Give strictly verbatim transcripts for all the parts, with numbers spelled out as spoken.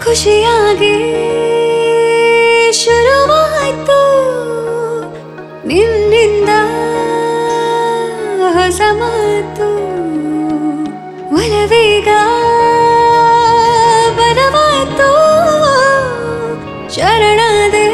ಖುಷಿಯಾಗಿ ಶುರುವಾಯ್ತು ನಿನ್ನಿಂದ ಹೊಸ ಮಾತು ಒಲವೀಗ ಬರವಾಯ್ತು ಶರಣಾದೆ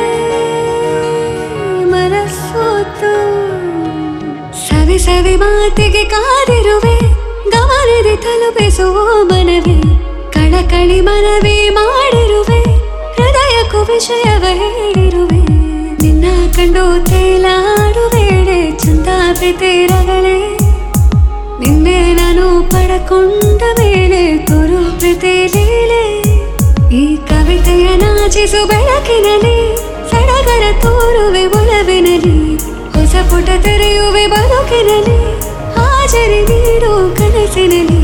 ಮನಸ್ಸೋತು ಸವಿ ಸವಿ ಮಾತಿಗೆ ಕಾದಿರುವೆ ಗಮನದಿ ತಲುಪಿಸುವ ಮನವಿ ಕಳಕಳಿ ಮನವಿ ಮಾಡಿರುವೆ ಹೃದಯಕ್ಕೂ ವಿಷಯವ ಹೇಳಿರುವೆ ನಿನ್ನ ಕಂಡು ತೇಲಾಡುವೇಳೆ ಚಂದಾಪಿತಿರಗಳೇ ನಿನ್ನೆ ನಾನು ಪಡಕೊಂಡ ಮೇಲೆ ತೋರು ಪ್ರೀತಿ ಲೀಲೆ ಈ ಕವಿತೆಯ ನಾಚಿಸು ಬೆಳಕಿನಲ್ಲಿ ಸಡಗರ ತೋರುವೆ ಒಲವಿನಲ್ಲಿ ಹೊಸ ಪುಟ ತೆರೆಯುವೆ ಬದುಕಿನಲ್ಲಿ ಹಾಜರಿ ನೀಡು ಕನಸಿನಲ್ಲಿ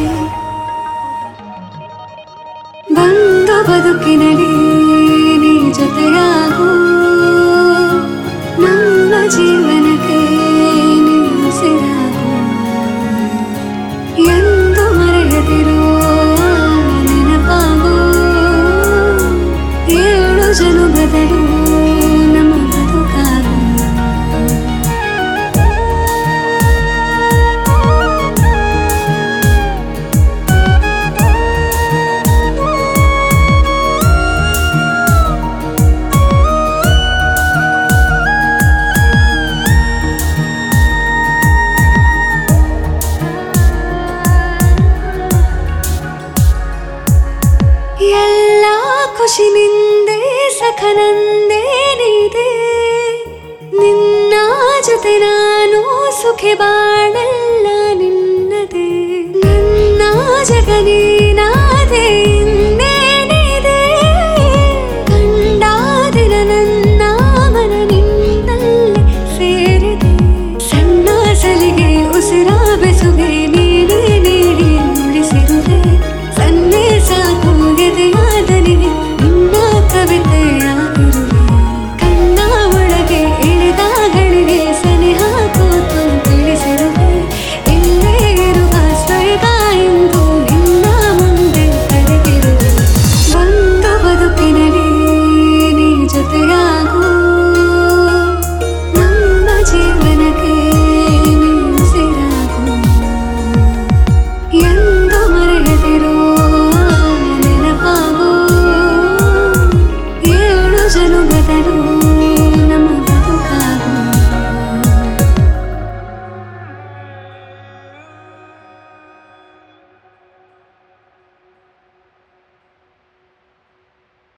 ಬಂದು ಬದುಕಿನಲ್ಲಿ ನೀ ಜೊತೆಯಾಗು ನಮ್ಮ ಜೀವನಕ್ಕೆ ನೀ ಉಸಿರಾಗು ಎಂದು ಮರೆಯದಿರೋ ನೆನಪಾಗು ಏಳು ಜನುಮದಲ್ಲೂ ನಮ್ಮ ಬದುಕಾಗು ಎಲ್ಲ ಖುಷಿ ನಿಂದೆ ಸಖನಂದೇನಿದೆ ನಿನ್ನ ಜೊತೆ ನಾನು ಸುಖಿ ಬಾಳಲ್ಲ